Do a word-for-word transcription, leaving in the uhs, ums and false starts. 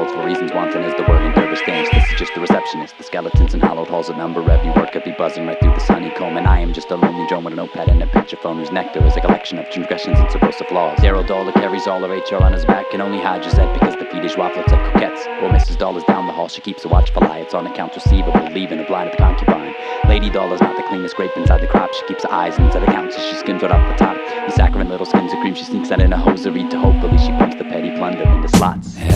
holds for reasons wanton as the whirling dervish dance. This is just the receptionist. The skeletons and hollowed halls of number every word could be buzzing right through this honeycomb. And I am just a lonely drone with a notepad and a picture phone whose nectar is a collection of transgressions and supposed flaws. Daryl Dollar carries all her H R on his back and only hides Gisette because the feedish waffle looks like coquettes. While Missus Dollar's down the hall, she keeps a watchful eye. It's on accounts receivable, leaving a blind of the concubine. Lady Dollar's not the cleanest grape inside the crop. She keeps her eyes inside the counts as she skims right off the top. You saccharine little skins of cream she sneaks out in a hosiery to hopefully she pumps the petty plunder into slots.